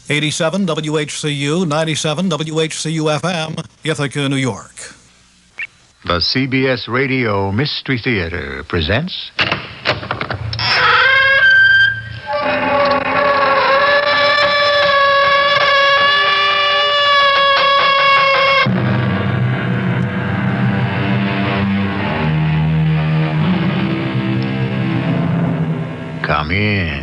87 WHCU, 97 WHCU-FM, Ithaca, New York. The CBS Radio Mystery Theater presents... Come in.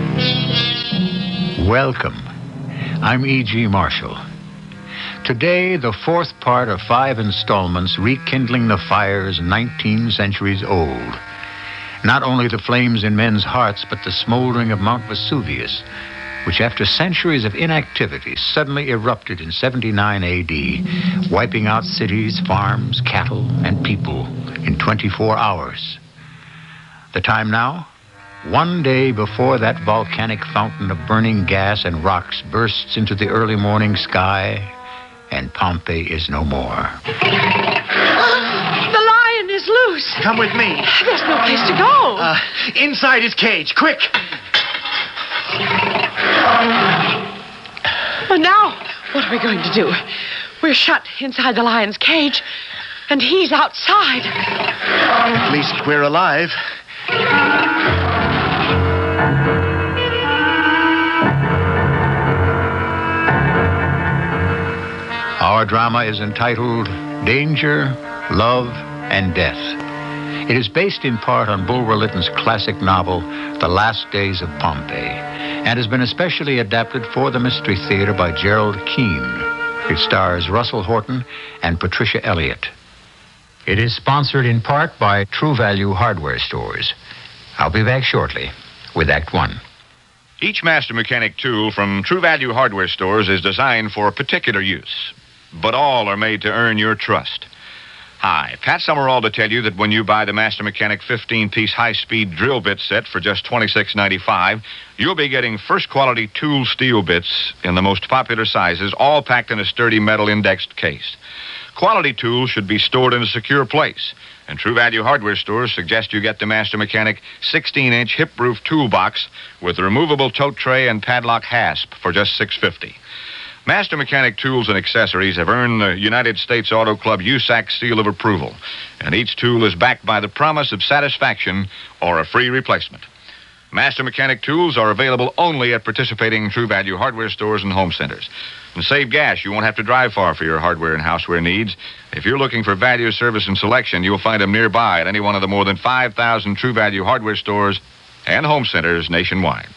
Welcome. I'm E.G. Marshall. Today, the fourth part of 5 installments rekindling the fires 19 centuries old. Not only the flames in men's hearts, but the smoldering of Mount Vesuvius, which after centuries of inactivity suddenly erupted in 79 A.D., wiping out cities, farms, cattle, and people in 24 hours. The time now? One day before that volcanic fountain of burning gas and rocks bursts into the early morning sky, and Pompeii is no more. The lion is loose. Come with me. There's no place to go. Inside his cage, quick. Well, now, what are we going to do? We're shut inside the lion's cage, and he's outside. At least we're alive. Our drama is entitled Danger, Love, and Death. It is based in part on Bulwer Lytton's classic novel, The Last Days of Pompeii, and has been especially adapted for the Mystery Theater by Gerald Keane. It stars Russell Horton and Patricia Elliott. It is sponsored in part by True Value Hardware Stores. I'll be back shortly with Act One. Each Master Mechanic tool from True Value Hardware Stores is designed for a particular use, but all are made to earn your trust. Hi, Pat Summerall to tell you that when you buy the Master Mechanic 15-piece high-speed drill bit set for just $26.95, you'll be getting first-quality tool steel bits in the most popular sizes, all packed in a sturdy metal indexed case. Quality tools should be stored in a secure place, and True Value Hardware Stores suggest you get the Master Mechanic 16-inch hip-roof toolbox with removable tote tray and padlock hasp for just $6.50. Master Mechanic tools and accessories have earned the United States Auto Club USAC seal of approval, and each tool is backed by the promise of satisfaction or a free replacement. Master Mechanic tools are available only at participating True Value Hardware Stores and home centers. And save gas, you won't have to drive far for your hardware and houseware needs. If you're looking for value, service, and selection, you'll find them nearby at any one of the more than 5,000 True Value Hardware Stores and home centers nationwide.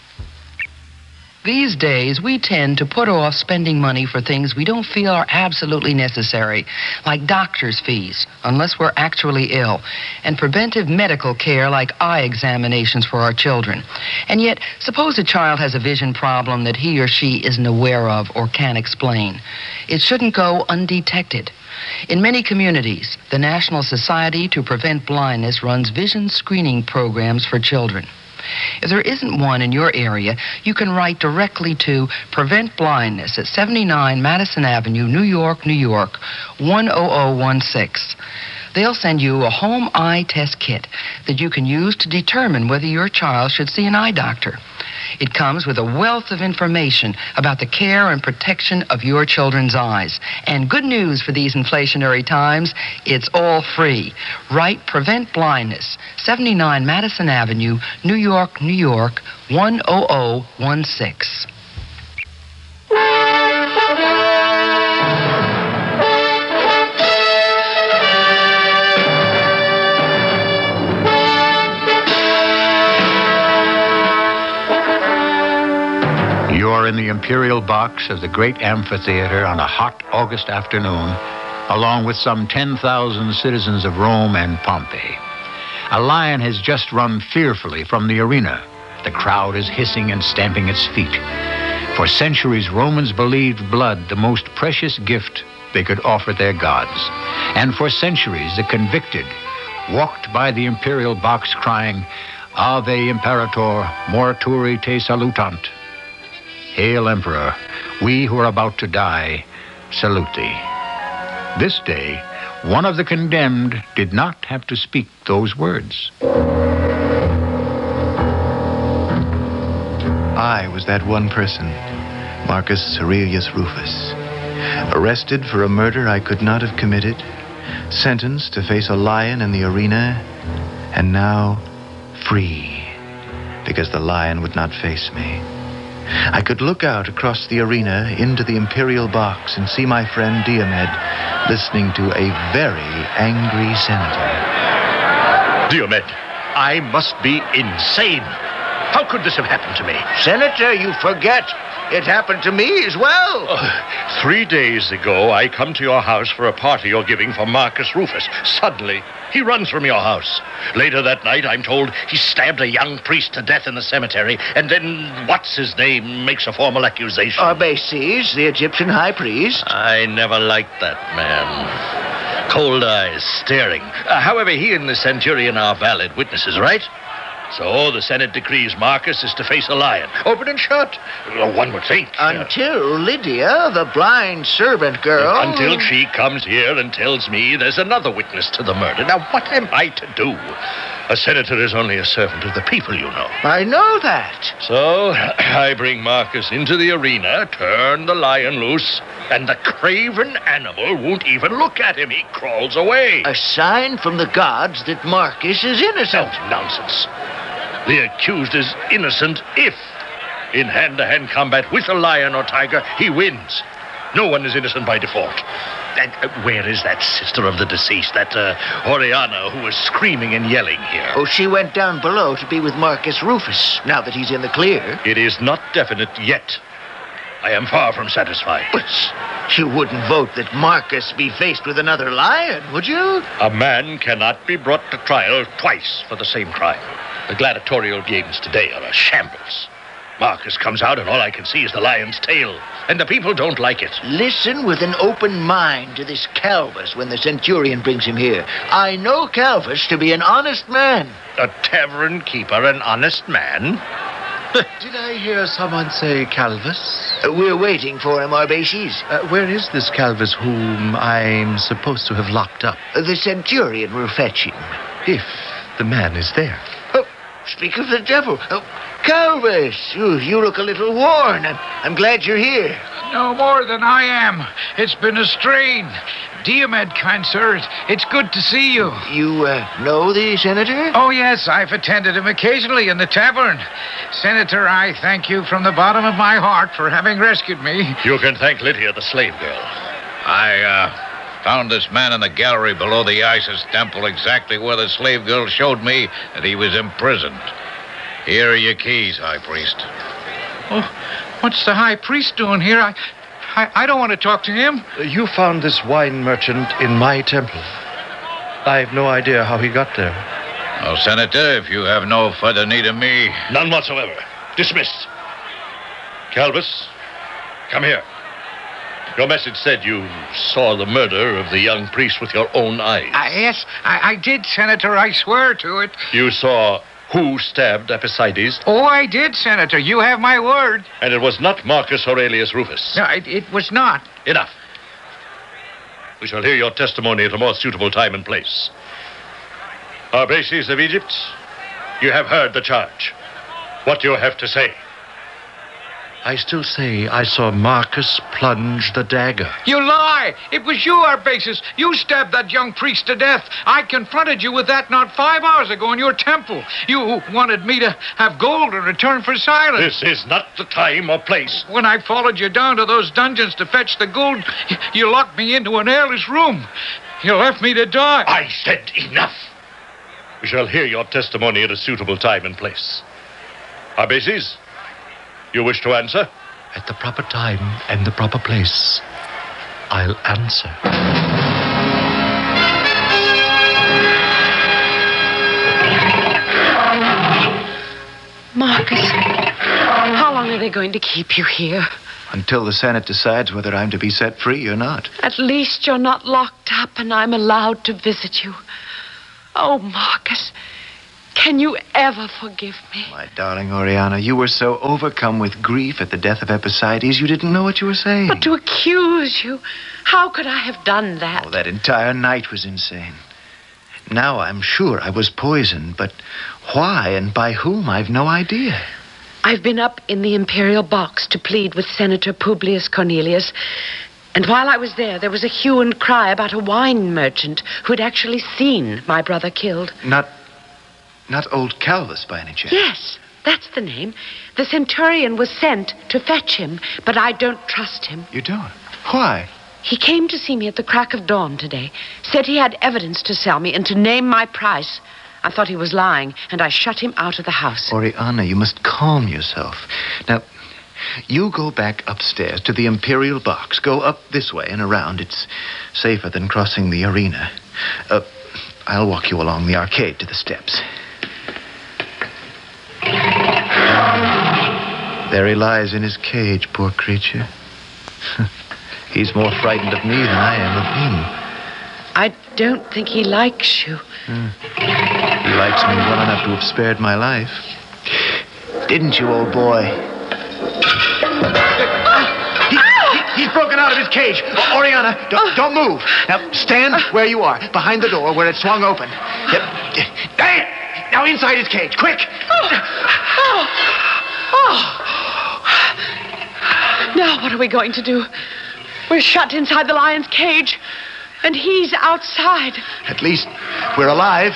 These days, we tend to put off spending money for things we don't feel are absolutely necessary, like doctor's fees, unless we're actually ill, and preventive medical care like eye examinations for our children. And yet, suppose a child has a vision problem that he or she isn't aware of or can't explain. It shouldn't go undetected. In many communities, the National Society to Prevent Blindness runs vision screening programs for children. If there isn't one in your area, you can write directly to Prevent Blindness at 79 Madison Avenue, New York, New York, 10016. They'll send you a home eye test kit that you can use to determine whether your child should see an eye doctor. It comes with a wealth of information about the care and protection of your children's eyes. And good news for these inflationary times, it's all free. Write Prevent Blindness, 79 Madison Avenue, New York, New York, 10016. You're in the Imperial Box of the great amphitheater on a hot August afternoon, along with some 10,000 citizens of Rome and Pompeii. A lion has just run fearfully from the arena. The crowd is hissing and stamping its feet. For centuries, Romans believed blood the most precious gift they could offer their gods. And for centuries, the convicted walked by the Imperial Box crying, Ave Imperator, morturi te salutant. Hail, Emperor, we who are about to die, salute thee. This day, one of the condemned did not have to speak those words. I was that one person, Marcus Aurelius Rufus. Arrested for a murder I could not have committed. Sentenced to face a lion in the arena. And now, free. Because the lion would not face me. I could look out across the arena into the Imperial box and see my friend Diomed listening to a very angry senator. Diomed, I must be insane. How could this have happened to me? Senator, you forget. It happened to me as well. 3 days ago, I come to your house for a party you're giving for Marcus Rufus. Suddenly, he runs from your house. Later that night, I'm told he stabbed a young priest to death in the cemetery, and then what's-his-name makes a formal accusation. Arbaces, the Egyptian high priest. I never liked that man. Cold eyes, staring. However, he and the centurion are valid witnesses, right? So the Senate decrees Marcus is to face a lion. Open and shut. One would think. Until Lydia, the blind servant girl... Until she comes here and tells me there's another witness to the murder. Now, what am I to do? A senator is only a servant of the people, you know. I know that. So I bring Marcus into the arena, turn the lion loose, and the craven animal won't even look at him. He crawls away. A sign from the gods that Marcus is innocent. Oh, nonsense. The accused is innocent if, in hand-to-hand combat with a lion or tiger, he wins. No one is innocent by default. And where is that sister of the deceased, that Oriana, who was screaming and yelling here? Oh, she went down below to be with Marcus Rufus, now that he's in the clear. It is not definite yet. I am far from satisfied. But you wouldn't vote that Marcus be faced with another lion, would you? A man cannot be brought to trial twice for the same crime. The gladiatorial games today are a shambles. Marcus comes out and all I can see is the lion's tail. And the people don't like it. Listen with an open mind to this Calvus when the centurion brings him here. I know Calvus to be an honest man. A tavern keeper, an honest man? Did I hear someone say Calvus? We're waiting for him, Arbaces. Where is this Calvus whom I'm supposed to have locked up? The centurion will fetch him. If the man is there. Oh, speak of the devil. Oh, Calvus, you look a little worn. I'm glad you're here. No more than I am. It's been a strain. Diomed, kind sir, it's good to see you. You know the senator? Oh, yes, I've attended him occasionally in the tavern. Senator, I thank you from the bottom of my heart for having rescued me. You can thank Lydia, the slave girl. I found this man in the gallery below the Isis temple, exactly where the slave girl showed me that he was imprisoned. Here are your keys, High Priest. Oh, what's the high priest doing here? I don't want to talk to him. You found this wine merchant in my temple. I've no idea how he got there. Oh, Senator, if you have no further need of me... None whatsoever. Dismissed. Calvus, come here. Your message said you saw the murder of the young priest with your own eyes. Yes, I did, Senator. I swear to it. You saw who stabbed Epicydes? Oh, I did, Senator. You have my word. And it was not Marcus Aurelius Rufus. No, it was not. Enough. We shall hear your testimony at a more suitable time and place. Arbaces of Egypt, you have heard the charge. What do you have to say? I still say I saw Marcus plunge the dagger. You lie! It was you, Arbaces. You stabbed that young priest to death. I confronted you with that not 5 hours ago in your temple. You wanted me to have gold in return for silence. This is not the time or place. When I followed you down to those dungeons to fetch the gold, you locked me into an airless room. You left me to die. I said enough. We shall hear your testimony at a suitable time and place. Arbaces, you wish to answer? At the proper time and the proper place, I'll answer. Marcus, how long are they going to keep you here? Until the Senate decides whether I'm to be set free or not. At least you're not locked up and I'm allowed to visit you. Oh, Marcus, can you ever forgive me? My darling Oriana, you were so overcome with grief at the death of Epicydes, you didn't know what you were saying. But to accuse you, how could I have done that? Oh, that entire night was insane. Now I'm sure I was poisoned, but why and by whom, I've no idea. I've been up in the Imperial box to plead with Senator Publius Cornelius. And while I was there was a hue and cry about a wine merchant who had actually seen my brother killed. Not old Calvus, by any chance? Yes, that's the name. The centurion was sent to fetch him, but I don't trust him. You don't? Why? He came to see me at the crack of dawn today, said he had evidence to sell me and to name my price. I thought he was lying, and I shut him out of the house. Oriana, you must calm yourself. Now, you go back upstairs to the Imperial box. Go up this way and around. It's safer than crossing the arena. I'll walk you along the arcade to the steps. There he lies in his cage, poor creature. He's more frightened of me than I am of him. I don't think he likes you. He likes me well enough to have spared my life. Didn't you, old boy? He's broken out of his cage. Oriana, don't move. Now, stand where you are, behind the door where it swung open. Yep. Dang it! Now, inside his cage, quick! Now what are we going to do? We're shut inside the lion's cage, and he's outside. At least we're alive.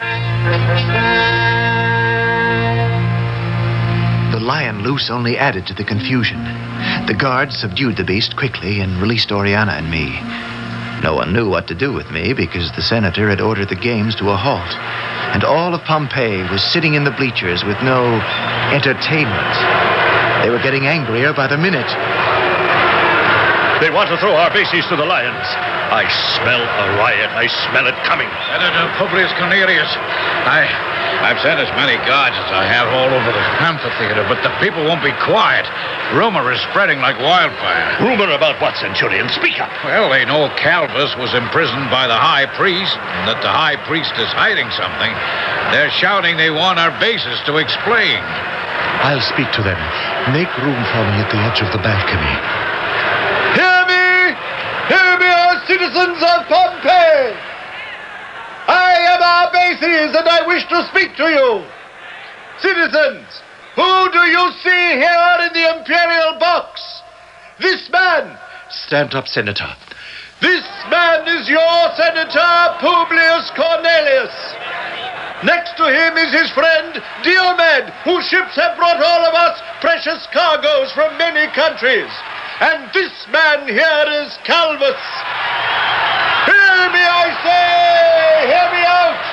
The lion loose only added to the confusion. The guards subdued the beast quickly and released Oriana and me. No one knew what to do with me because the senator had ordered the games to a halt. And all of Pompeii was sitting in the bleachers with no entertainment. They were getting angrier by the minute. They want to throw our bases to the lions. I smell a riot. I smell it coming. Senator Publius Cornelius, I've sent as many guards as I have all over the amphitheater, but the people won't be quiet. Rumor is spreading like wildfire. Rumor about what, Centurion? Speak up. Well, they know Calvus was imprisoned by the high priest, and that the high priest is hiding something. They're shouting they want our bases to explain. I'll speak to them. Make room for me at the edge of the balcony. Hear me! Hear me, O citizens of Pompeii! I am Arbaces, and I wish to speak to you. Citizens, who do you see here in the Imperial box? This man. Stand up, Senator. This man is your Senator Publius Cornelius. Next to him is his friend Diomed, whose ships have brought all of us precious cargoes from many countries. And this man here is Calvus. Hear me, I say! Hear me out!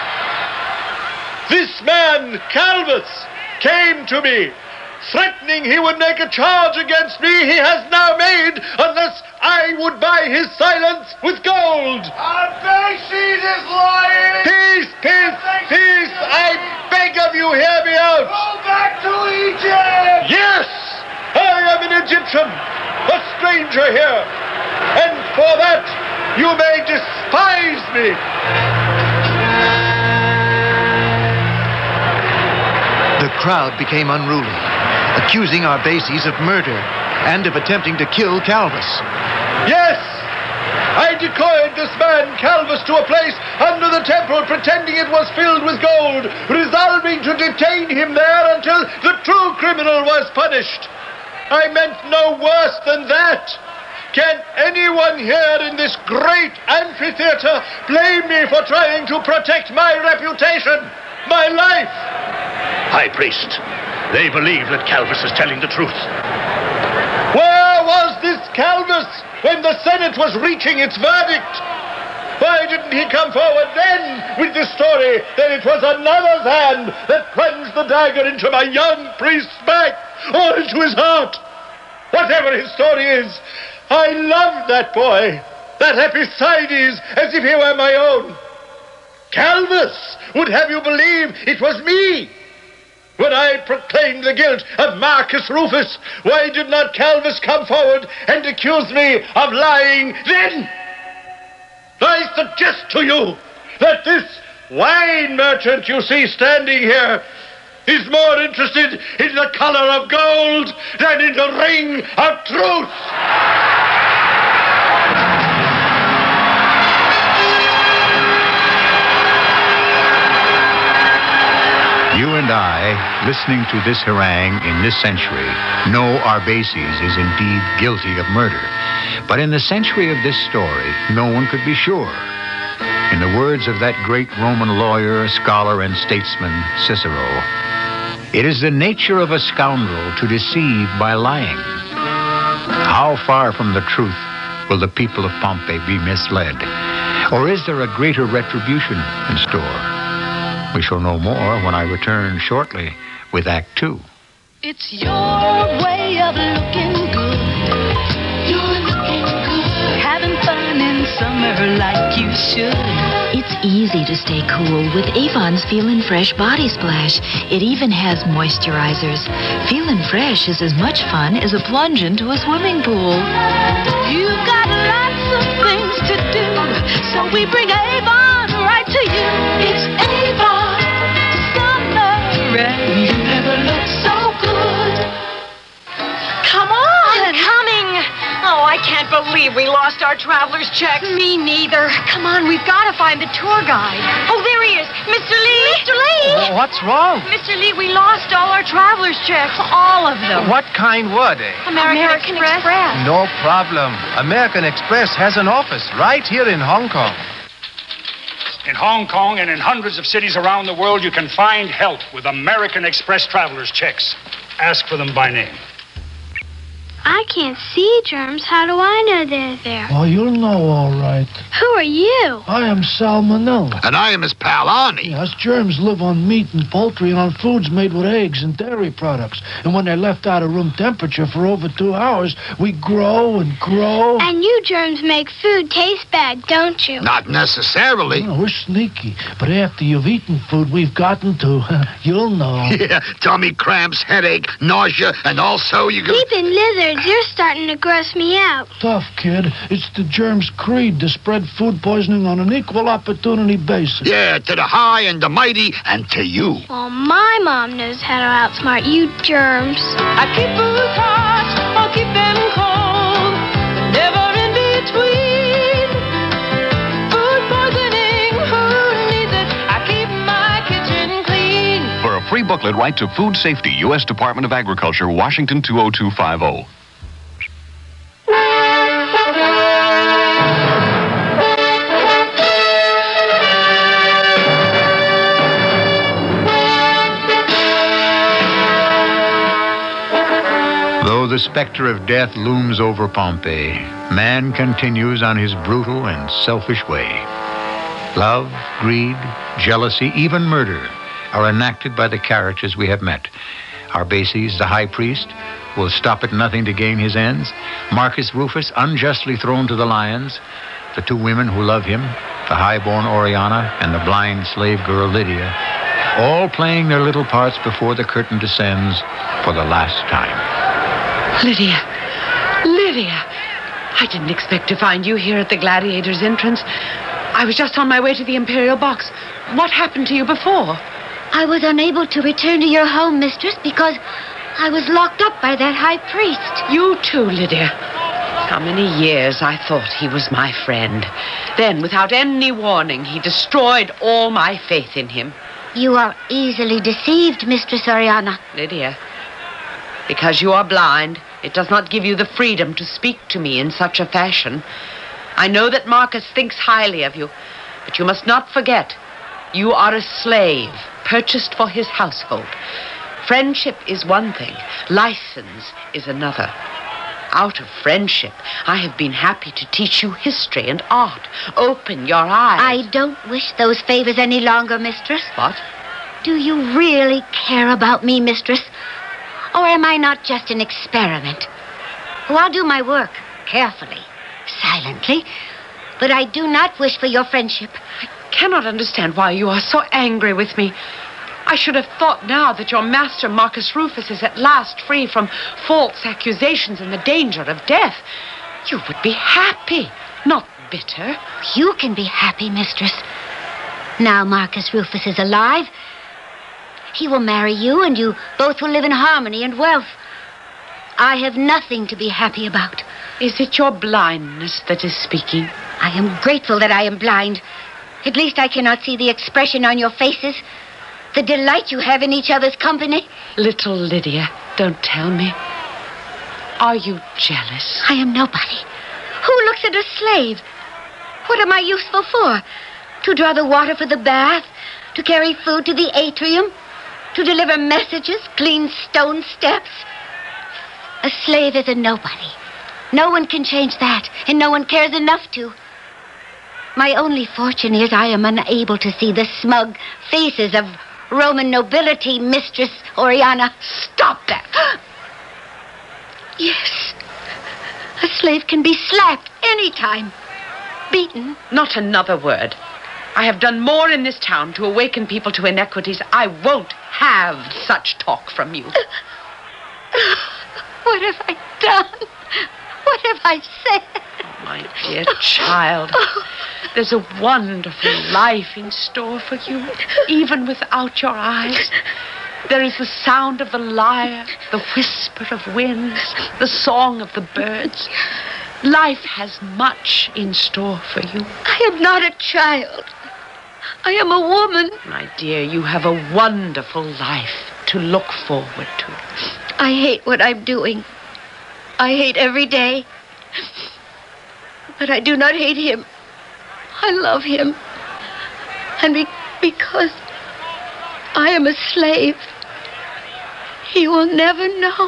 This man, Calvus, came to me, threatening he would make a charge against me he has now made unless I would buy his silence with gold. Arbaces is lying! Peace, peace, peace! I beg of you, hear me out! Go back to Egypt! Yes! I am an Egyptian, a stranger here, and for that you may despise me. The crowd became unruly, accusing Arbaces of murder and of attempting to kill Calvus. Yes! I decoyed this man, Calvus, to a place under the temple, pretending it was filled with gold, resolving to detain him there until the true criminal was punished. I meant no worse than that. Can anyone here in this great amphitheater blame me for trying to protect my reputation, my life? High priest, they believe that Calvus is telling the truth. Where was this Calvus when the Senate was reaching its verdict? Why didn't he come forward then with the story that it was another's hand that plunged the dagger into my young priest's back or into his heart? Whatever his story is, I loved that boy, that Epicydes, as if he were my own. Calvus would have you believe it was me. When I proclaimed the guilt of Marcus Rufus, why did not Calvus come forward and accuse me of lying then? I suggest to you that this wine merchant you see standing here is more interested in the color of gold than in the ring of truth. You and I, listening to this harangue in this century, know Arbaces is indeed guilty of murder. But in the century of this story, no one could be sure. In the words of that great Roman lawyer, scholar, and statesman, Cicero, it is the nature of a scoundrel to deceive by lying. How far from the truth will the people of Pompeii be misled? Or is there a greater retribution in store? We shall know more when I return shortly with Act Two. It's your way of looking good. You're looking good. Having fun in summer like you should. It's easy to stay cool with Avon's Feelin' Fresh Body Splash. It even has moisturizers. Feelin' Fresh is as much fun as a plunge into a swimming pool. You've got lots of things to do, so we bring Avon right to you. It's Avon Summer, and you never look so good. Come on! I'm coming! Oh, I can't believe we lost our traveler's check. Me neither. Come on, we've got to find the tour guide. Oh, there he is. Mr. Lee! Mr. Lee! What's wrong? Mr. Lee, we lost all our traveler's checks. All of them. What kind were they? American Express. No problem. American Express has an office right here in Hong Kong. In Hong Kong and in hundreds of cities around the world, you can find help with American Express traveler's checks. Ask for them by name. I can't see germs. How do I know they're there? Oh, you'll know all right. Who are you? I am Salmonella. And I am his pal, Arnie. Yes, germs live on meat and poultry and on foods made with eggs and dairy products. And when they're left out of room temperature for over 2 hours, we grow and grow. And you germs make food taste bad, don't you? Not necessarily. No, we're sneaky. But after you've eaten food we've gotten to, you'll know. Yeah, tummy cramps, headache, nausea, and also you go... Keeping lizards, you're starting to gross me out. Tough, kid. It's the germs' creed to spread food poisoning on an equal opportunity basis. Yeah, to the high and the mighty, and to you. Well, my mom knows how to outsmart you germs. I keep foods hot, I'll keep them cold, but never in between. Food poisoning, who needs it? I keep my kitchen clean. For a free booklet, write to Food Safety, U.S. Department of Agriculture, Washington 20250. Though the specter of death looms over Pompeii, man continues on his brutal and selfish way. Love, greed, jealousy, even murder are enacted by the characters we have met. Arbaces, the high priest, will stop at nothing to gain his ends. Marcus Rufus, unjustly thrown to the lions. The two women who love him, the high-born Oriana and the blind slave girl Lydia, all playing their little parts before the curtain descends for the last time. Lydia. Lydia. I didn't expect to find you here at the Gladiator's entrance. I was just on my way to the Imperial Box. What happened to you before? I was unable to return to your home, mistress, because I was locked up by that high priest. You too, Lydia. How many years I thought he was my friend. Then, without any warning, he destroyed all my faith in him. You are easily deceived, Mistress Oriana. Lydia, because you are blind, it does not give you the freedom to speak to me in such a fashion. I know that Marcus thinks highly of you, but you must not forget, you are a slave, purchased for his household. Friendship is one thing, license is another. Out of friendship, I have been happy to teach you history and art. Open your eyes. I don't wish those favors any longer, mistress. What? Do you really care about me, mistress? Or am I not just an experiment? Oh, I'll do my work carefully, silently, but I do not wish for your friendship. I cannot understand why you are so angry with me. I should have thought now that your master, Marcus Rufus, is at last free from false accusations and the danger of death. You would be happy, not bitter. You can be happy, mistress. Now Marcus Rufus is alive. He will marry you, and you both will live in harmony and wealth. I have nothing to be happy about. Is it your blindness that is speaking? I am grateful that I am blind. At least I cannot see the expression on your faces. The delight you have in each other's company. Little Lydia, don't tell me. Are you jealous? I am nobody. Who looks at a slave? What am I useful for? To draw the water for the bath? To carry food to the atrium? To deliver messages? Clean stone steps? A slave is a nobody. No one can change that, and no one cares enough to. My only fortune is I am unable to see the smug faces of Roman nobility, Mistress Oriana. Stop that! Yes. A slave can be slapped any time. Beaten. Not another word. I have done more in this town to awaken people to inequities. I won't have such talk from you. What have I done? What have I said? Oh, my dear child, there's a wonderful life in store for you, even without your eyes. There is the sound of the lyre, the whisper of winds, the song of the birds. Life has much in store for you. I am not a child. I am a woman. My dear, you have a wonderful life to look forward to. I hate what I'm doing. I hate every day. But I do not hate him. I love him. And because I am a slave, he will never know.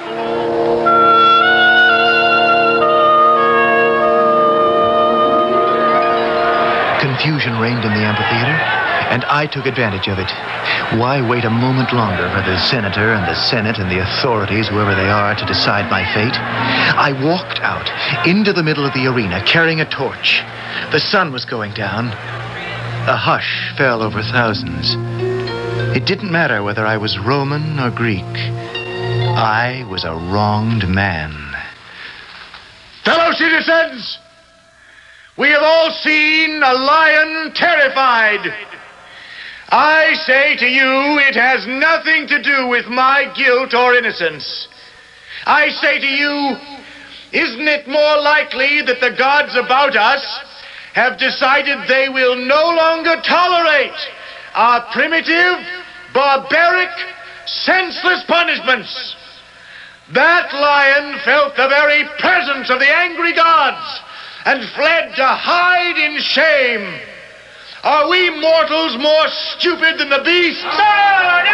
Confusion reigned in the amphitheater, and I took advantage of it. Why wait a moment longer for the senator and the senate and the authorities, whoever they are, to decide my fate? I walked out into the middle of the arena carrying a torch. The sun was going down. A hush fell over thousands. It didn't matter whether I was Roman or Greek. I was a wronged man. Fellow citizens, we have all seen a lion terrified. I say to you, it has nothing to do with my guilt or innocence. I say to you, isn't it more likely that the gods about us have decided they will no longer tolerate our primitive, barbaric, senseless punishments? That lion felt the very presence of the angry gods and fled to hide in shame. Are we mortals more stupid than the beasts? No!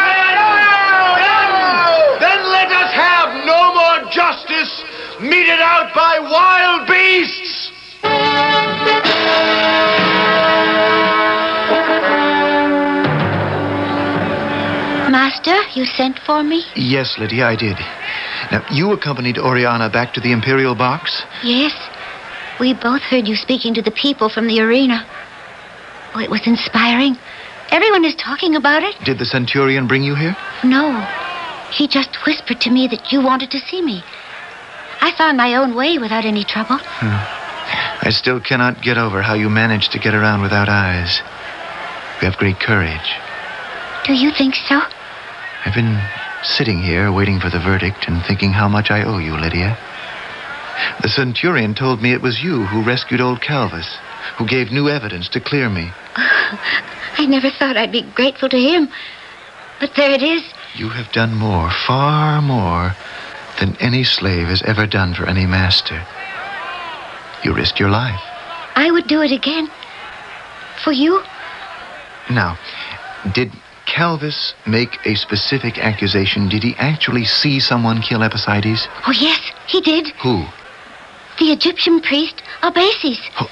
Then let us have no more justice meted out by wild beasts! Master, you sent for me? Yes, Lydia, I did. Now, you accompanied Oriana back to the Imperial box? Yes. We both heard you speaking to the people from the arena. Oh, it was inspiring. Everyone is talking about it. Did the Centurion bring you here? No. He just whispered to me that you wanted to see me. I found my own way without any trouble. I still cannot get over how you managed to get around without eyes. You have great courage. Do you think so? I've been sitting here waiting for the verdict and thinking how much I owe you, Lydia. The Centurion told me it was you who rescued old Calvus, who gave new evidence to clear me. I never thought I'd be grateful to him. But there it is. You have done more, far more, than any slave has ever done for any master. You risked your life. I would do it again. For you? Now, did Calvus make a specific accusation? Did he actually see someone kill Epicydes? Oh, yes, he did. Who? The Egyptian priest, Arbaces. Oh.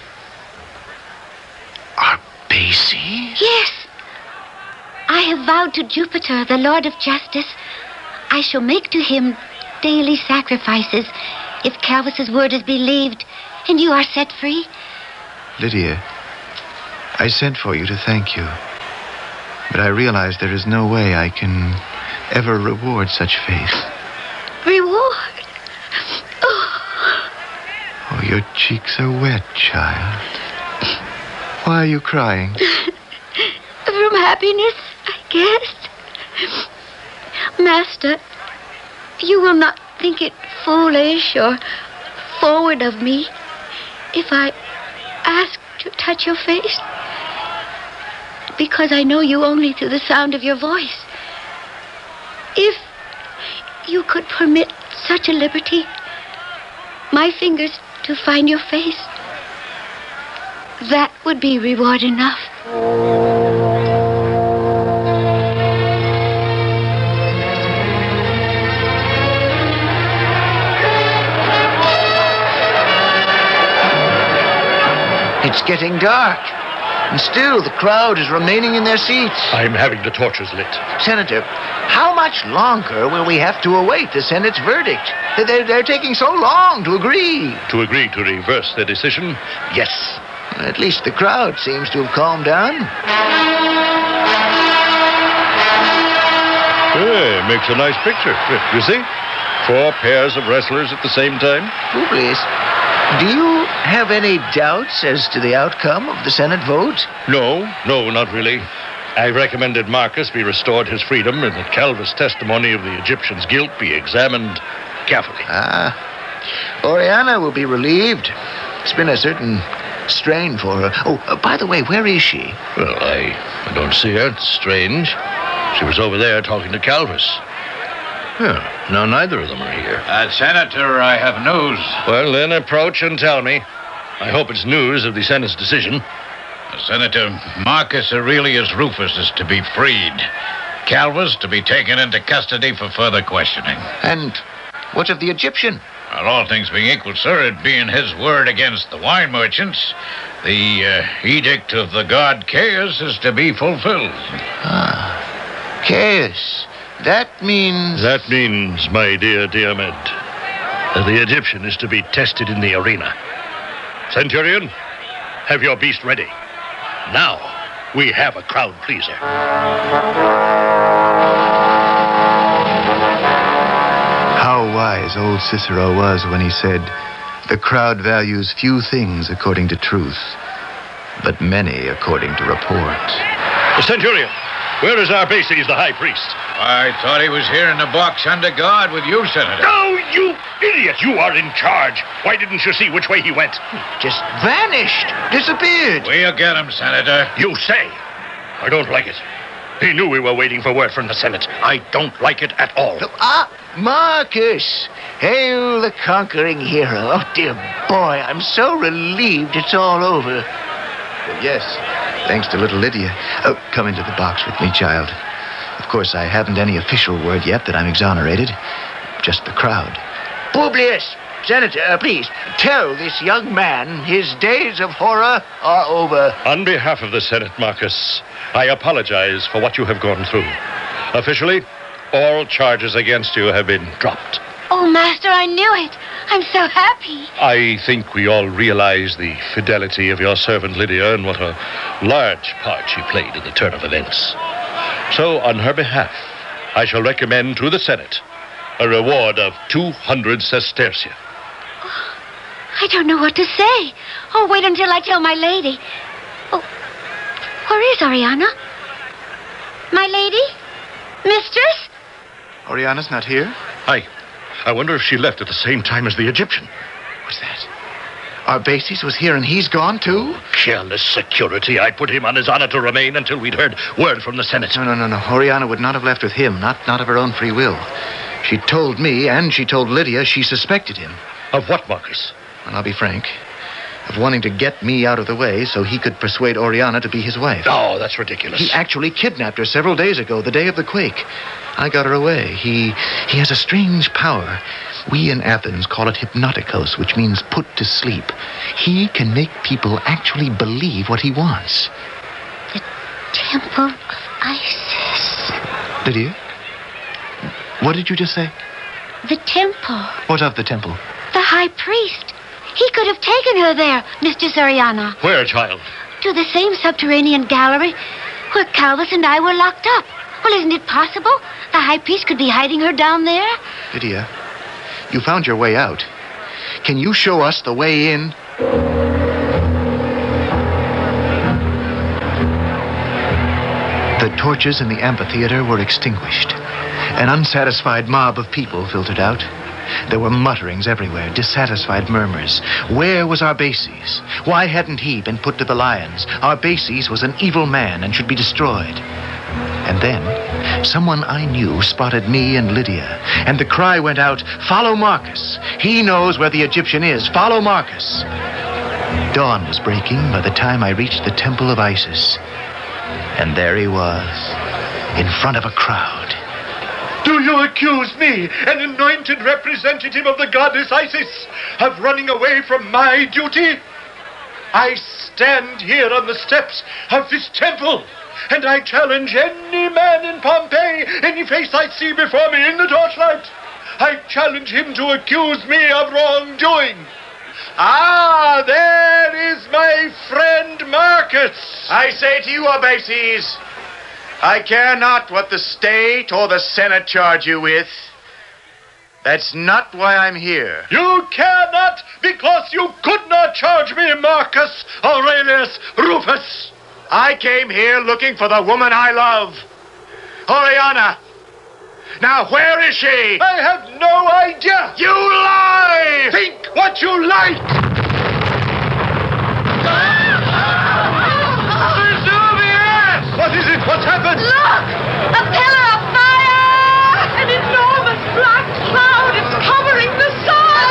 Arbaces? Yes. I have vowed to Jupiter, the Lord of Justice, I shall make to him daily sacrifices if Calvus's word is believed and you are set free. Lydia, I sent for you to thank you. But I realize there is no way I can ever reward such faith. Reward? Oh, your cheeks are wet, child. Why are you crying? From happiness, I guess. Master, you will not think it foolish or forward of me if I ask to touch your face. because I know you only through the sound of your voice. If you could permit such a liberty, my fingers to find your face, that would be reward enough. It's getting dark, and still the crowd is remaining in their seats. I'm having the torches lit. Senator, how much longer will we have to await the Senate's verdict? They're taking so long to agree. To agree to reverse their decision? Yes. At least the crowd seems to have calmed down. Hey, makes a nice picture. You see? 4 pairs of wrestlers at the same time. Publius, do you have any doubts as to the outcome of the Senate vote? No, not really. I recommended Marcus be restored his freedom and that Calvus' testimony of the Egyptian's guilt be examined carefully. Oriana will be relieved. It's been a certain strain for her. Oh, by the way, where is she? Well, I don't see her. It's strange. She was over there talking to Calvus. Yeah, now neither of them are here. Senator, I have news. Well, then approach and tell me. I hope it's news of the Senate's decision. Senator, Marcus Aurelius Rufus is to be freed. Calvus to be taken into custody for further questioning. And what of the Egyptian? Well, all things being equal, sir, it being his word against the wine merchants, the edict of the god Caius is to be fulfilled. Caius. That means, my dear Diomed, that the Egyptian is to be tested in the arena. Centurion, have your beast ready. Now, we have a crowd pleaser. How wise old Cicero was when he said, "The crowd values few things according to truth, but many according to report." Centurion, where is Arbaces, the high priest? I thought he was here in the box under guard with you, Senator. No, you idiot! You are in charge. Why didn't you see which way he went? Just vanished. Disappeared. We'll get him, Senator. You say? I don't like it. He knew we were waiting for word from the Senate. I don't like it at all. Marcus! Hail the conquering hero. Oh, dear boy, I'm so relieved it's all over. Yes, thanks to little Lydia. Oh, come into the box with me, child. Of course, I haven't any official word yet that I'm exonerated. Just the crowd. Publius! Senator, please, tell this young man his days of horror are over. On behalf of the Senate, Marcus, I apologize for what you have gone through. Officially, all charges against you have been dropped. Oh, Master, I knew it. I'm so happy. I think we all realize the fidelity of your servant Lydia and what a large part she played in the turn of events. So, on her behalf, I shall recommend to the Senate a reward of 200 sestertia. Oh, I don't know what to say. Oh, wait until I tell my lady. Oh, where is Oriana? My lady? Mistress? Oriana's not here? I wonder if she left at the same time as the Egyptian. What's that? Arbaces was here and he's gone too? Careless security. I put him on his honor to remain until we'd heard word from the Senate. No. Oriana would not have left with him, not of her own free will. She told me and she told Lydia she suspected him. Of what, Marcus? And I'll be frank. Of wanting to get me out of the way so he could persuade Oriana to be his wife. Oh, that's ridiculous. He actually kidnapped her several days ago, the day of the quake. I got her away. He has a strange power. We in Athens call it hypnotikos, which means put to sleep. He can make people actually believe what he wants. The Temple of Isis. Lydia? What did you just say? The temple. What of the temple? The high priest. He could have taken her there, Mistress Oriana. Where, child? To the same subterranean gallery where Calvus and I were locked up. Well, isn't it possible? The high priest could be hiding her down there. Lydia, you found your way out. Can you show us the way in? The torches in the amphitheater were extinguished. An unsatisfied mob of people filtered out. There were mutterings everywhere, dissatisfied murmurs. Where was Arbaces? Why hadn't he been put to the lions? Arbaces was an evil man and should be destroyed. And then, someone I knew spotted me and Lydia, and the cry went out, "Follow Marcus. He knows where the Egyptian is. Follow Marcus." Dawn was breaking by the time I reached the Temple of Isis. And there he was, in front of a crowd. Do you accuse me, an anointed representative of the goddess Isis, of running away from my duty? I stand here on the steps of this temple, and I challenge any man in Pompeii, any face I see before me in the torchlight. I challenge him to accuse me of wrongdoing. Ah, there is my friend Marcus. I say to you, Arbaces, I care not what the state or the Senate charge you with. That's not why I'm here. You care not because you could not charge me, Marcus Aurelius Rufus. I came here looking for the woman I love, Oriana. Now, where is she? I have no idea. You lie! Think what you like. Vesuvius! What is it? What's happened? Look! A pillar of fire! An enormous black cloud is covering the sun!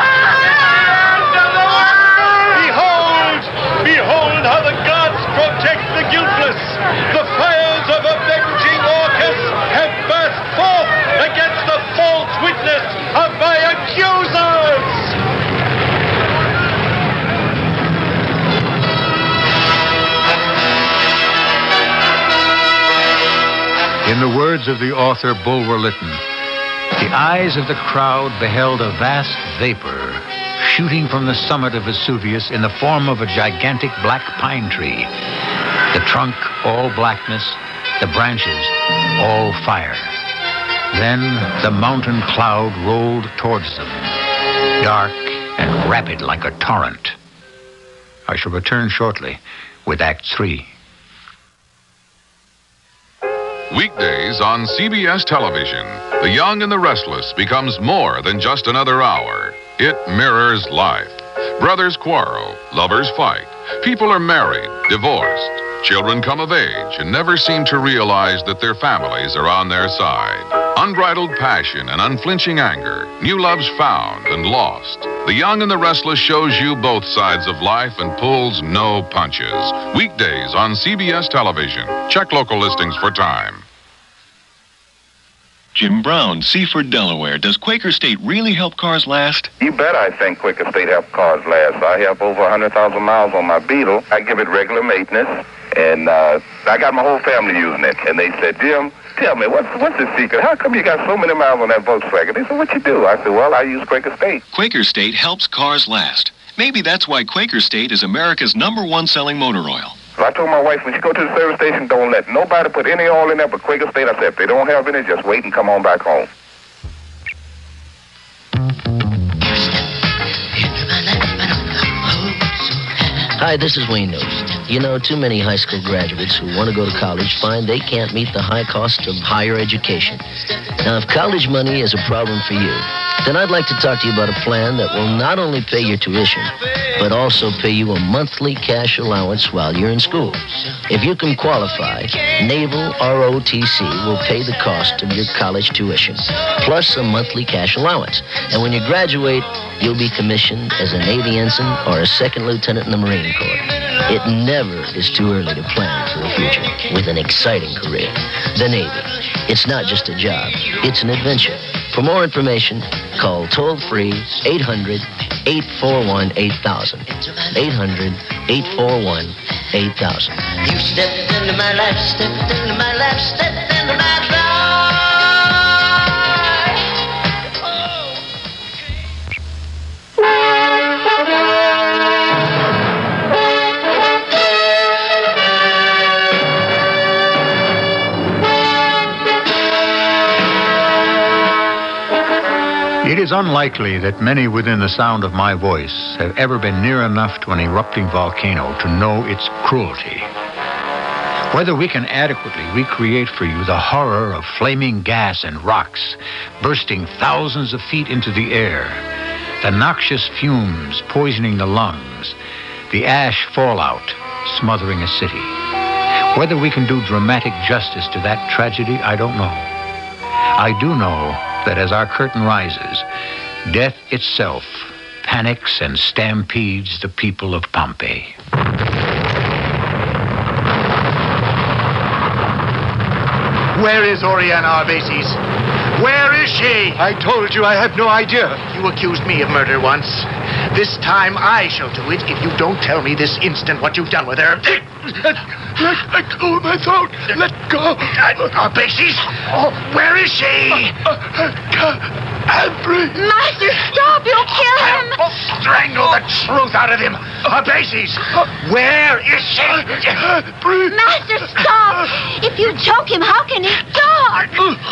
Behold! Behold how the gods protect the guiltless! The fires of avenging Orcus have burst forth against the false witness of my accusers! In the words of the author Bulwer Lytton, the eyes of the crowd beheld a vast vapor shooting from the summit of Vesuvius in the form of a gigantic black pine tree. The trunk all blackness, the branches all fire. Then the mountain cloud rolled towards them, dark and rapid like a torrent. I shall return shortly with Act 3. Weekdays on CBS television, The Young and the Restless becomes more than just another hour. It mirrors life. Brothers quarrel, lovers fight. People are married, divorced. Children come of age and never seem to realize that their families are on their side. Unbridled passion and unflinching anger, new loves found and lost. The Young and the Restless shows you both sides of life and pulls no punches. Weekdays on CBS television. Check local listings for time. Jim Brown, Seaford, Delaware. Does Quaker State really help cars last? You bet I think Quaker State helps cars last. I have over 100,000 miles on my Beetle. I give it regular maintenance, and I got my whole family using it. And they said, Jim, tell me, what's the secret? How come you got so many miles on that Volkswagen? They said, what you do? I said, well, I use Quaker State. Quaker State helps cars last. Maybe that's why Quaker State is America's #1 selling motor oil. So I told my wife, when she go to the service station, don't let nobody put any oil in there but Quaker State. I said, if they don't have any, just wait and come on back home. Hi, this is Wayne News. You know, too many high school graduates who want to go to college find they can't meet the high cost of higher education. Now, if college money is a problem for you, then I'd like to talk to you about a plan that will not only pay your tuition, but also pay you a monthly cash allowance while you're in school. If you can qualify, Naval ROTC will pay the cost of your college tuition, plus a monthly cash allowance. And when you graduate, you'll be commissioned as a Navy ensign or a second lieutenant in the Marine Corps. It never is too early to plan for a future with an exciting career. The Navy. It's not just a job, it's an adventure. For more information, call toll-free 800-841-8000. 800-841-8000. You stepped into my life, stepped into my life, stepped into my life. It is unlikely that many within the sound of my voice have ever been near enough to an erupting volcano to know its cruelty. Whether we can adequately recreate for you the horror of flaming gas and rocks bursting thousands of feet into the air, the noxious fumes poisoning the lungs, the ash fallout smothering a city. Whether we can do dramatic justice to that tragedy, I don't know. I do know that as our curtain rises, death itself panics and stampedes the people of Pompeii. Where is Oriana Arbaces? Where is she? I told you I have no idea. You accused me of murder once. This time I shall do it if you don't tell me this instant what you've done with her. Let go of my throat. Let go. Arbaces? Where is she? Aubrey. Master, stop! You'll kill him! I'll strangle the truth out of him. Arbaces, where is she? Master, stop! If you choke him, how can he talk?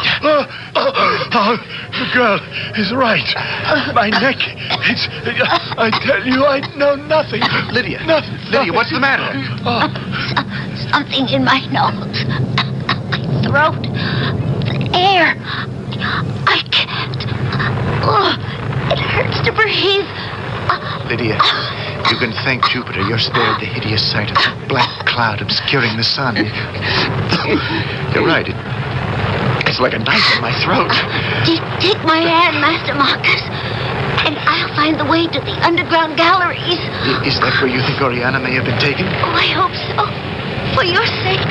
The girl is right. My neck, I tell you, I know nothing. Lydia. Nothing. Lydia, what's the matter? Something in my nose. My throat. The air. I can't. It hurts to breathe. Lydia, you can thank Jupiter you're spared the hideous sight of that black cloud obscuring the sun. You're right. It's like a knife in my throat. Take my hand, Master Marcus, and I'll find the way to the underground galleries. Is that where you think Oriana may have been taken? Oh, I hope so. For your sake.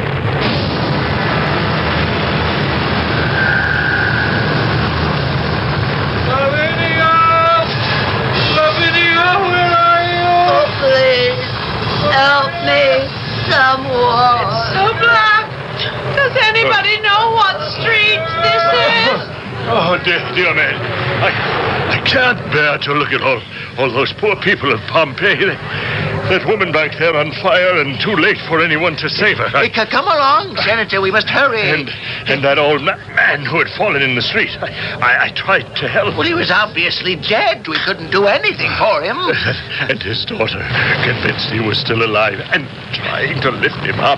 Help me, someone. It's so black. Does anybody know what street this is? Oh, dear man. I can't bear to look at all those poor people of Pompeii. That woman back there on fire and too late for anyone to save her. Come along, Senator. We must hurry. And that old man who had fallen in the street. I tried to help. Well, he was obviously dead. We couldn't do anything for him. And his daughter, convinced he was still alive and trying to lift him up.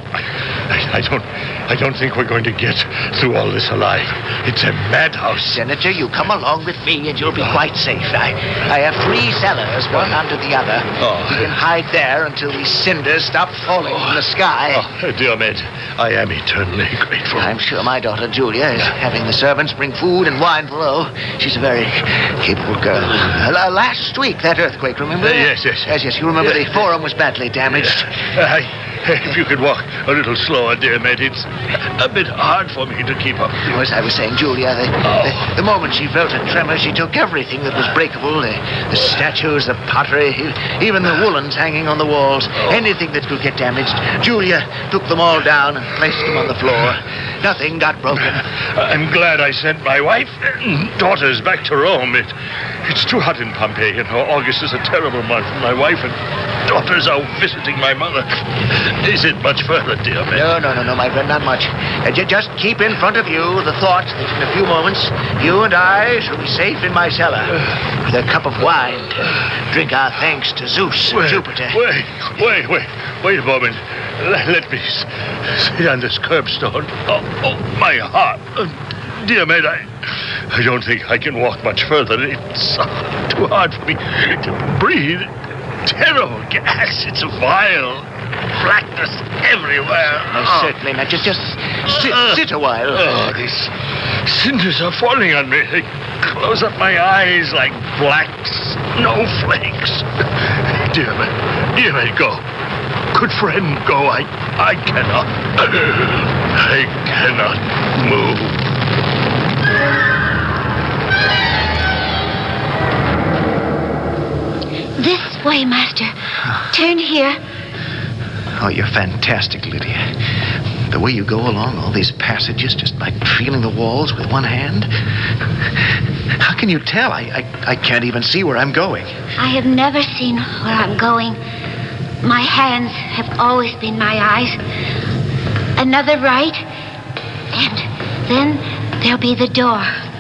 I don't think we're going to get through all this alive. It's a madhouse. Senator, you come along with me and you'll be quite safe. I have 3 cellars, one under the other. You can hide there until these cinders stop falling from the sky. Oh, dear Med, I am eternally grateful. I'm sure my daughter Julia is having the servants bring food and wine below. She's a very capable girl. Last week, that earthquake, remember? Yes. Yes, you remember the forum was badly damaged. If you could walk a little slower, dear Med, it's a bit hard for me to keep up. As I was saying, Julia, the moment she felt a tremor, she took everything that was breakable, the statues, the pottery, even the woolens hanging on the walls, anything that could get damaged. Julia took them all down and placed them on the floor. Nothing got broken. I'm glad I sent my wife and daughters back to Rome. It's too hot in Pompeii, and August is a terrible month. My wife and daughters are visiting my mother. Is it much further, dear man? No, my friend, not much. Just keep in front of you the thought that in a few moments, you and I shall be safe in my cellar with a cup of wine to drink our thanks to Zeus and Jupiter. Wait a moment. Let me sit on this curbstone. Oh, my heart. Dear man, I don't think I can walk much further. It's too hard for me to breathe. Terrible gas. It's vile. Blackness everywhere. Certainly not. Just sit a while. Oh, these cinders are falling on me. They close up my eyes like black snowflakes. Dear man, go. Good friend, go. I cannot. I cannot move. This way, Master. Turn here. Oh, you're fantastic, Lydia. The way you go along all these passages, just like feeling the walls with one hand. How can you tell? I can't even see where I'm going. I have never seen where I'm going. My hands have always been my eyes. Another right, and then there'll be the door.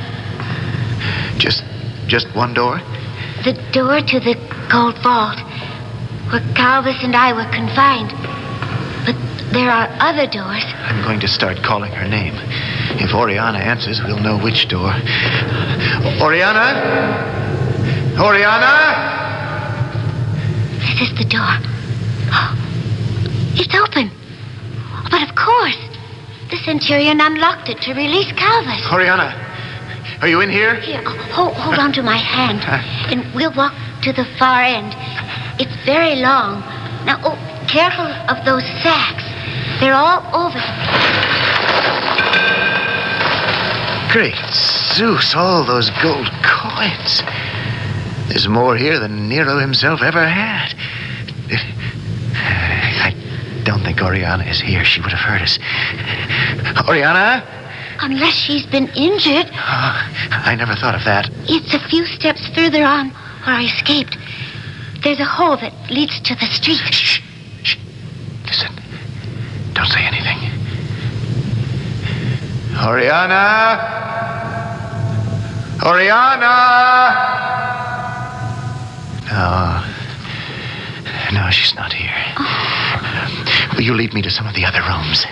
Just one door? The door to the gold vault, where Calvus and I were confined. But there are other doors. I'm going to start calling her name. If Oriana answers, we'll know which door. Oriana? Oriana? This is the door. It's open. But of course, the Centurion unlocked it to release Calvus. Oriana, are you in here? Here, hold on to my hand, and we'll walk to the far end. It's very long. Now, careful of those sacks. They're all over the place. Great Zeus, all those gold coins. There's more here than Nero himself ever had. I don't think Oriana is here. She would have heard us. Oriana? Unless she's been injured. I never thought of that. It's a few steps further on where I escaped. There's a hole that leads to the street. Shh. Listen. Don't say anything. Oriana? Oriana? No, she's not here. Will you lead me to some of the other rooms?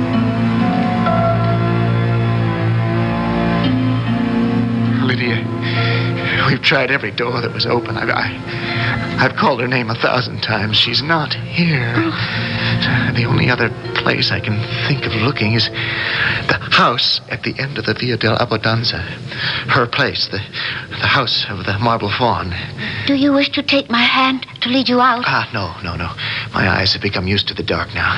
Lydia, we've tried every door that was open. I've called her name 1,000 times. She's not here. The only other place I can think of looking is the house at the end of the Via del Abbondanza. Her place, the house of the Marble Faun. Do you wish to take my hand to lead you out? No. My eyes have become used to the dark now.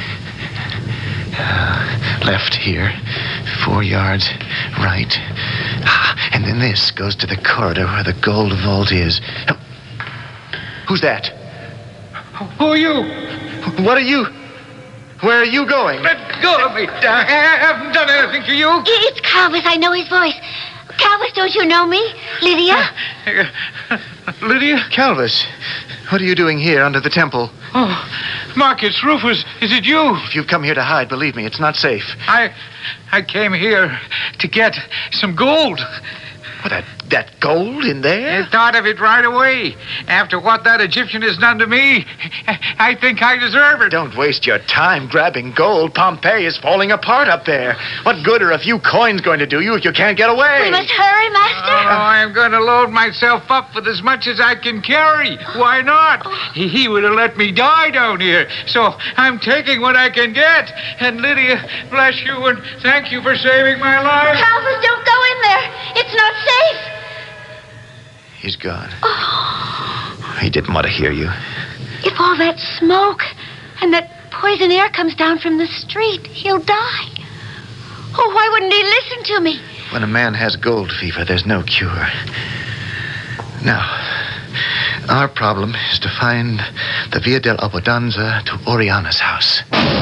Left here, 4 yards, right. And then this goes to the corridor where the gold vault is. Who's that? Who are you? What are you? Where are you going? Let go of me. I haven't done anything to you. It's Calvus. I know his voice. Calvus, don't you know me? Lydia? Lydia? Calvus, what are you doing here under the temple? Oh, Marcus Rufus, is it you? If you've come here to hide, believe me, it's not safe. I came here to get some gold. What, that gold in there? I thought of it right away. After what that Egyptian has done to me, I think I deserve it. Don't waste your time grabbing gold. Pompeii is falling apart up there. What good are a few coins going to do you if you can't get away? We must hurry, Master. I'm going to load myself up with as much as I can carry. Why not? He would have let me die down here. So I'm taking what I can get. And Lydia, bless you and thank you for saving my life. Calvus, don't go in there. It's not safe. He's gone. He didn't want to hear you. If all that smoke and that poison air comes down from the street, he'll die. Oh, why wouldn't he listen to me? When a man has gold fever, there's no cure. Now, our problem is to find the Via del Abbondanza to Oriana's house.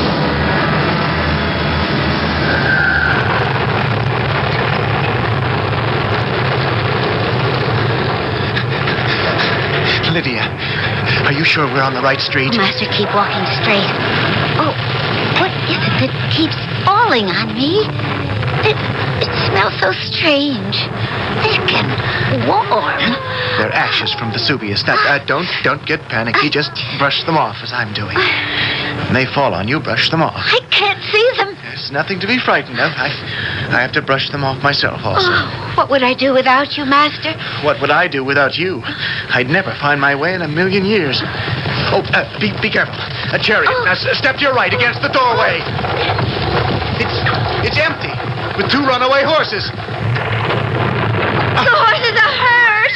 Lydia, are you sure we're on the right street? Oh, Master, keep walking straight. Oh, what is it that keeps falling on me? It smells so strange. Thick and warm. They're ashes from Vesuvius. Now, don't get panicky. Just brush them off as I'm doing. When they fall on you, brush them off. I can't see them. There's nothing to be frightened of. I have to brush them off myself also. Oh, what would I do without you, Master? What would I do without you? I'd never find my way in a million years. Oh, be careful. A chariot. Now, step to your right against the doorway. It's empty, with 2 runaway horses. The horses are hurt.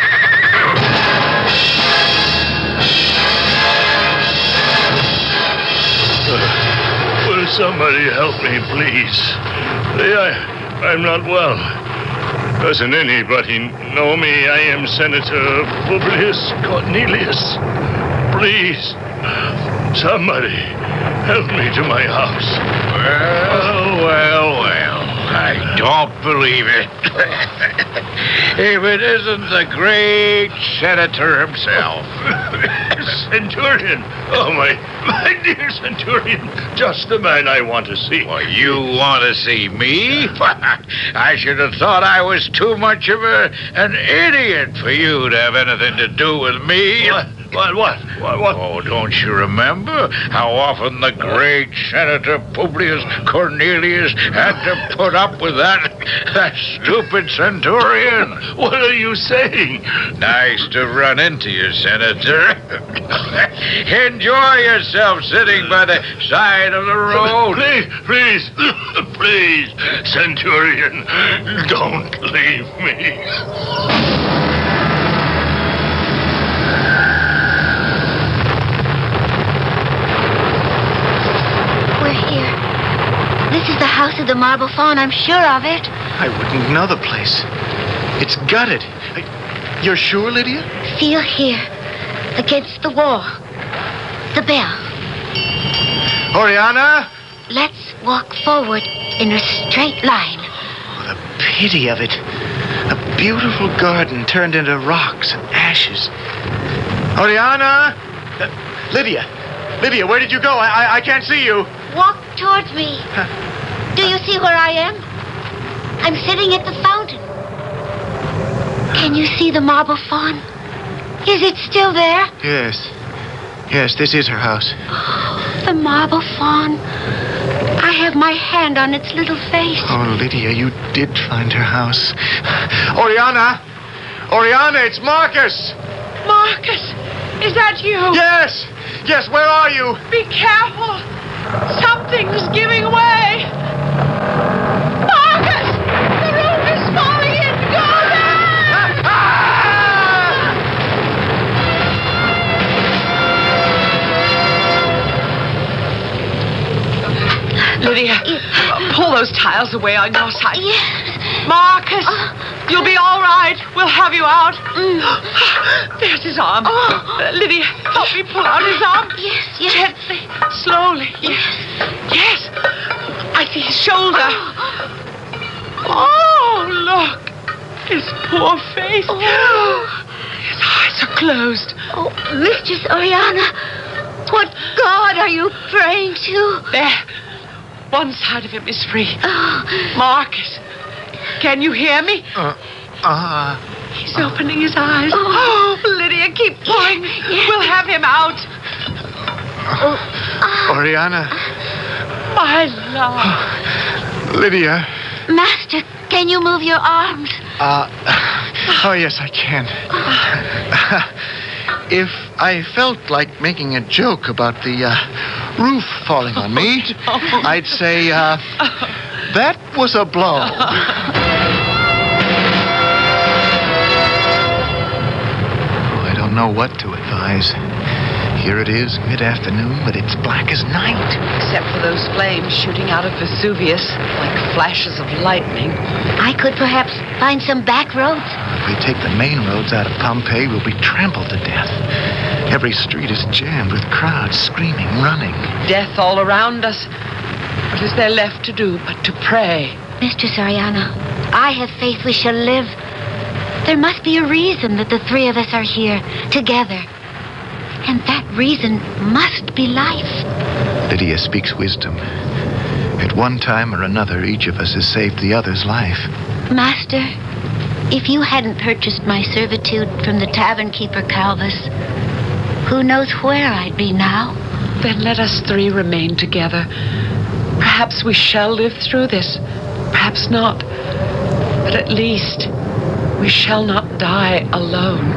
Will somebody help me, please? I'm not well. Doesn't anybody know me? I am Senator Publius Cornelius. Please, somebody, help me to my house. Well. I don't believe it. If it isn't the great senator himself. Centurion! Oh, my dear Centurion. Just the man I want to see. Well, you want to see me? I should have thought I was too much of an idiot for you to have anything to do with me. What? Oh, don't you remember how often the great Senator Publius Cornelius had to put up with that stupid centurion? What are you saying? Nice to run into you, Senator. Enjoy yourself sitting by the side of the road. Please, Centurion, don't leave me. We're here. This is the house of the Marble Fawn, I'm sure of it. I wouldn't know the place. It's gutted. You're sure, Lydia? Feel here, against the wall. The bell. Oriana? Let's walk forward in a straight line. Oh, the pity of it. A beautiful garden turned into rocks and ashes. Oriana? Lydia, where did you go? I can't see you. Walk towards me. Do you see where I am? I'm sitting at the fountain. Can you see the Marble Fawn? Is it still there? Yes, this is her house. The Marble Fawn. I have my hand on its little face. Oh, Lydia, you did find her house. Oriana, it's Marcus. Marcus, is that you? Yes, where are you? Be careful. Something's giving way. Marcus, the roof is falling in. Go there! Lydia, pull those tiles away on your side. Yes. Marcus, you'll be all right. We'll have you out. There's his arm. Lydia, help me pull out his arm. Yes. Gently, slowly. Yes. I see his shoulder. Oh, look. His poor face. His eyes are closed. Oh, Mistress Oriana, what god are you praying to? There. One side of him is free. Marcus, can you hear me? He's opening his eyes. Oh, Lydia, keep pulling. We'll have him out. Oriana. My love. Lydia. Master, can you move your arms? Oh, yes, I can. If I felt like making a joke about the roof falling on me, I'd say, that was a blow. I don't know what to advise. Here it is, mid-afternoon, but it's black as night. Except for those flames shooting out of Vesuvius like flashes of lightning. I could perhaps find some back roads. If we take the main roads out of Pompeii, we'll be trampled to death. Every street is jammed with crowds screaming, running. Death all around us. What is there left to do but to pray? Mistress Oriana, I have faith we shall live. There must be a reason that the three of us are here, together. And that reason must be life. Lydia speaks wisdom. At one time or another, each of us has saved the other's life. Master, if you hadn't purchased my servitude from the tavern keeper Calvus, who knows where I'd be now? Then let us three remain together. Perhaps we shall live through this. Perhaps not. But at least we shall not die alone.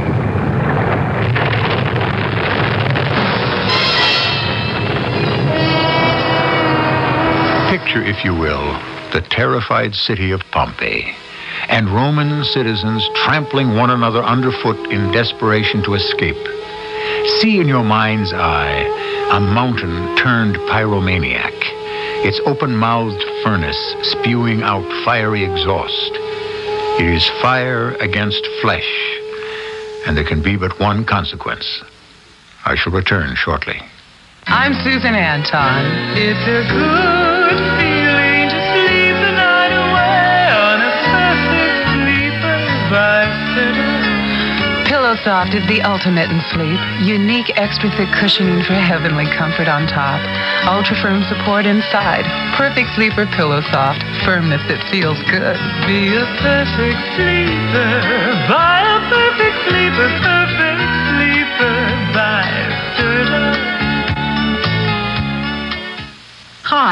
Picture, if you will, the terrified city of Pompeii, and Roman citizens trampling one another underfoot in desperation to escape. See in your mind's eye a mountain turned pyromaniac, its open-mouthed furnace spewing out fiery exhaust. It is fire against flesh, and there can be but one consequence. I shall return shortly. I'm Susan Anton. It's a good feeling to sleep the night away on a perfect sleeper bicycle. PillowSoft is the ultimate in sleep. Unique, extra thick cushioning for heavenly comfort on top. Ultra firm support inside. Perfect sleeper PillowSoft. Firmness that feels good. Be a perfect sleeper. Buy a perfect sleeper. Perfect sleeper.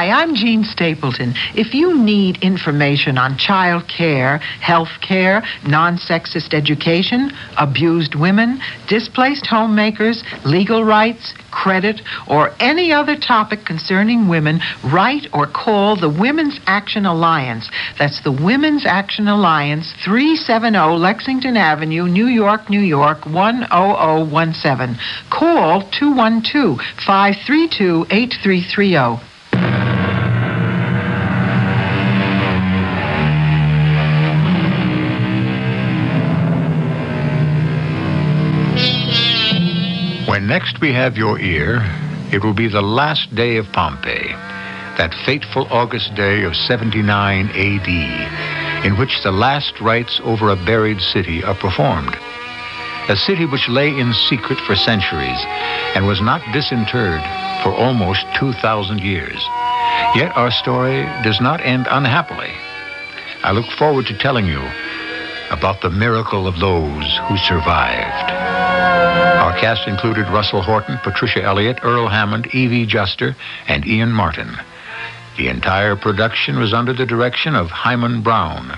Hi, I'm Jean Stapleton. If you need information on child care, health care, non-sexist education, abused women, displaced homemakers, legal rights, credit, or any other topic concerning women, write or call the Women's Action Alliance. That's the Women's Action Alliance, 370 Lexington Avenue, New York, New York, 10017. Call 212-532-8330. When next we have your ear, it will be the last day of Pompeii, that fateful August day of 79 A.D., in which the last rites over a buried city are performed. A city which lay in secret for centuries and was not disinterred for almost 2,000 years. Yet our story does not end unhappily. I look forward to telling you about the miracle of those who survived. Our cast included Russell Horton, Patricia Elliott, Earl Hammond, Evie Juster, and Ian Martin. The entire production was under the direction of Hyman Brown.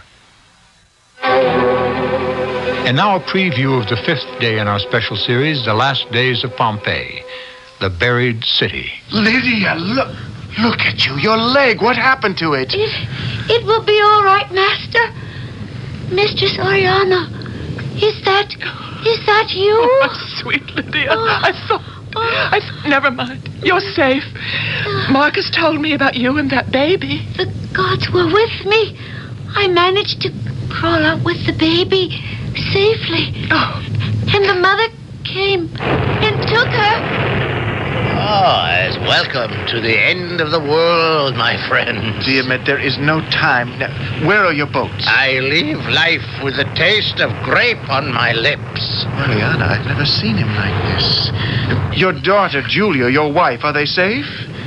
And now a preview of the 5th day in our special series, The Last Days of Pompeii, the buried city. Lydia, look at you. Your leg. What happened to it? It will be all right, Master. Mistress Oriana, is that you? Oh, my sweet Lydia. Never mind. You're safe. Marcus told me about you and that baby. The gods were with me. I managed to crawl out with the baby safely. Oh. And the mother came and took her. Oh, as welcome to the end of the world, my friend. Diomed, there is no time. Now, where are your boats? I leave life with the taste of grape on my lips. Oriana, I've never seen him like this. Your daughter, Julia, your wife, are they safe?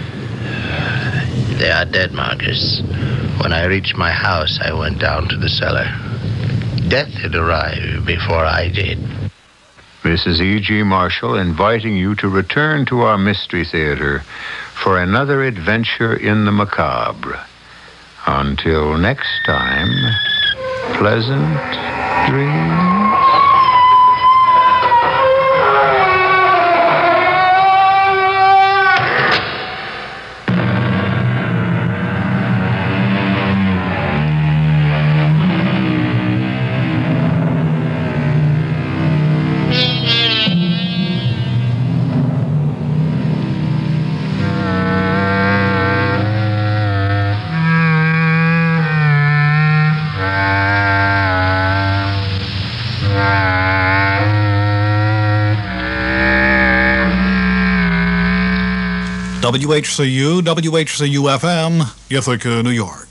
They are dead, Marcus. When I reached my house, I went down to the cellar. Death had arrived before I did. This is E.G. Marshall inviting you to return to our Mystery Theater for another adventure in the macabre. Until next time, pleasant dreams. WHCU, WHCU-FM, Ithaca, New York.